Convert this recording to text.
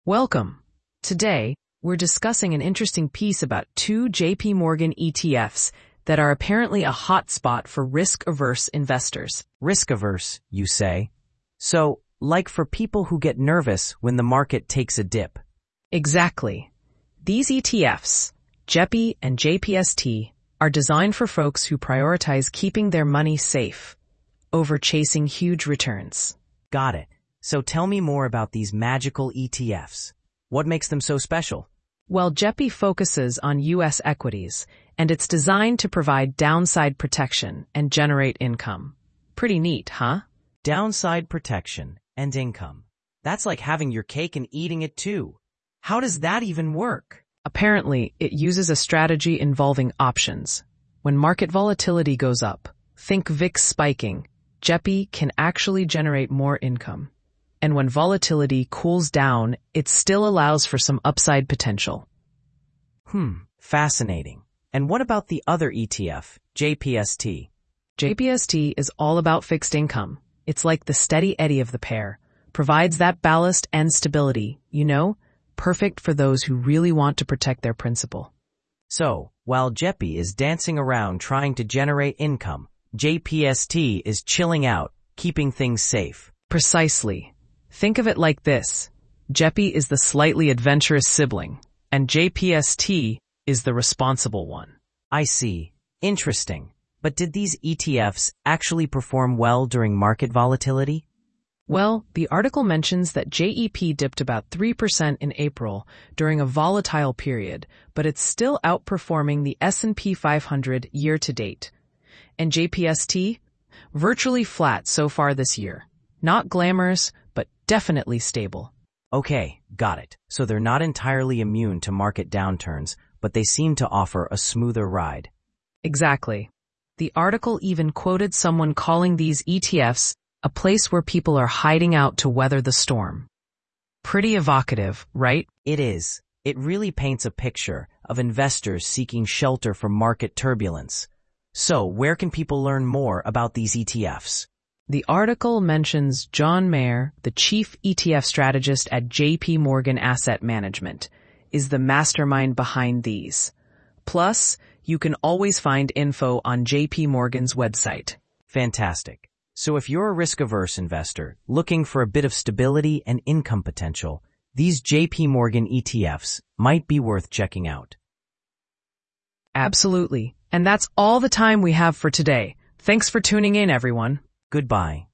Welcome. Today, we're discussing an interesting piece about two JP Morgan ETFs that are apparently a hotspot for risk-averse investors. Risk-averse, you say? So, like for people who get nervous when the market takes a dip. Exactly. These ETFs, JEPI and JPST, are designed for folks who prioritize keeping their money safe over chasing huge returns. Got it. So tell me more about these magical ETFs. What makes them so special? Well, JEPI focuses on U.S. equities, and it's designed to provide downside protection and generate income. Pretty neat, huh? Downside protection and income. That's like having your cake and eating it too. How does that even work? Apparently, it uses a strategy involving options. When market volatility goes up, think VIX spiking, JEPI can actually generate more income. And when volatility cools down, it still allows for some upside potential. Fascinating. And what about the other ETF, JPST? JPST is all about fixed income. It's like the steady eddy of the pair. Provides that ballast and stability, perfect for those who really want to protect their principal. So, while JEPI is dancing around trying to generate income, JPST is chilling out, keeping things safe. Precisely. Think of it like this. JEPI is the slightly adventurous sibling, and JPST is the responsible one. I see. Interesting. But did these ETFs actually perform well during market volatility? Well, the article mentions that JEP dipped about 3% in April during a volatile period, but it's still outperforming the S&P 500 year to date. And JPST? Virtually flat so far this year. Not glamorous, but definitely stable. Okay, got it. So they're not entirely immune to market downturns, but they seem to offer a smoother ride. Exactly. The article even quoted someone calling these ETFs a place where people are hiding out to weather the storm. Pretty evocative, right? It is. It really paints a picture of investors seeking shelter from market turbulence. So, where can people learn more about these ETFs? The article mentions John Mayer, the chief ETF strategist at JP Morgan Asset Management, is the mastermind behind these. Plus, you can always find info on JP Morgan's website. Fantastic. So if you're a risk-averse investor looking for a bit of stability and income potential, these JP Morgan ETFs might be worth checking out. Absolutely. And that's all the time we have for today. Thanks for tuning in, everyone. Goodbye.